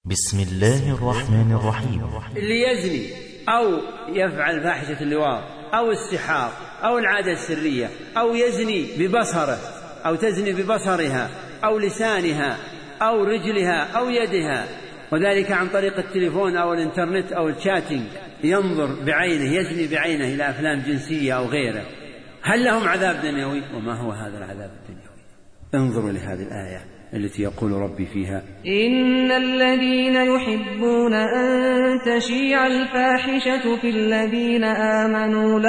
بسم الله الرحمن الرحيم. اللي يزني أو يفعل فاحشة اللواط أو السحاق أو العادة السرية أو يزني ببصره أو تزني ببصرها أو لسانها أو رجلها أو يدها، وذلك عن طريق التليفون أو الإنترنت أو الشاتنج، ينظر بعينه يزني بعينه إلى أفلام جنسية أو غيره، هل لهم عذاب دنيوي؟ وما هو هذا العذاب الدنيوي؟ انظروا لهذه الآية التي يقول ربي فيها: إن الذين يحبون أن تشيع الفاحشة في الذين آمنوا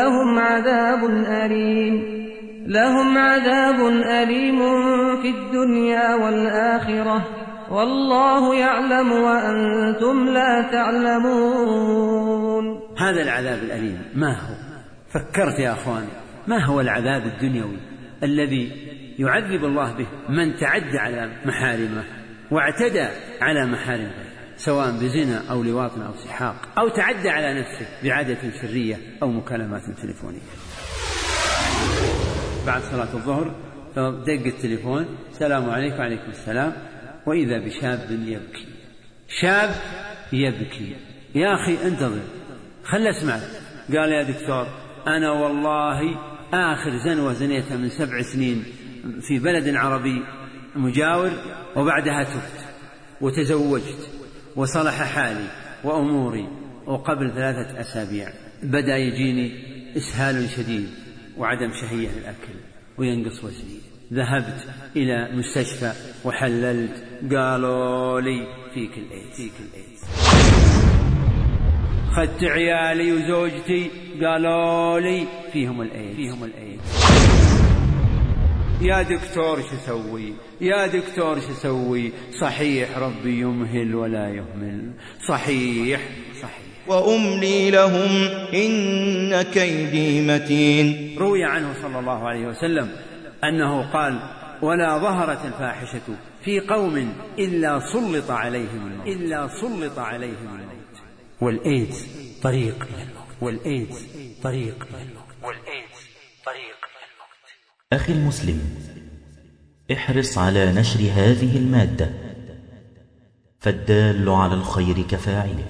لهم عذاب أليم في الدنيا والآخرة والله يعلم وأنتم لا تعلمون. هذا العذاب الأليم ما هو؟ فكرت يا أخوان ما هو العذاب الدنيوي الذي يعذب الله به من تعدى على محارمه واعتدى على محارمه، سواء بزنا أو لواط أو سحاق، أو تعدى على نفسه بعادة سرية أو مكالمات تليفونية. بعد صلاة الظهر دق التليفون: السلام عليكم. وعليكم السلام. وإذا بشاب يبكي، شاب يبكي. يا أخي انتظر، خل أسمعك. قال: يا دكتور أنا والله آخر زنوة زنيتها من 7 سنين في بلد عربي مجاور، وبعدها تبت وتزوجت وصلح حالي وأموري، وقبل 3 أسابيع بدأ يجيني إسهال شديد وعدم شهية للأكل وينقص وزني. ذهبت إلى مستشفى وحللت، قالوا لي فيك الإيدز. خدت عيالي وزوجتي، قالوا لي فيهم الإيدز. يا دكتور شو سوي؟ يا دكتور شو سوي؟ صحيح ربي يمهل ولا يهمل، صحيح. وأملي لهم إن كيدي متين. روي عنه صلى الله عليه وسلم أنه قال: ولا ظهرت الفاحشة في قوم إلا سلط عليهم الموت. والإيدز طريق إلى الموت. أخي المسلم، احرص على نشر هذه المادة، فالدال على الخير كفاعله.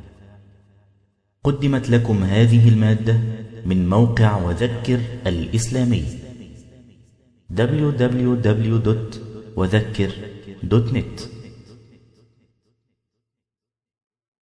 قدمت لكم هذه المادة من موقع وذكر الإسلامي www.وذكر.net.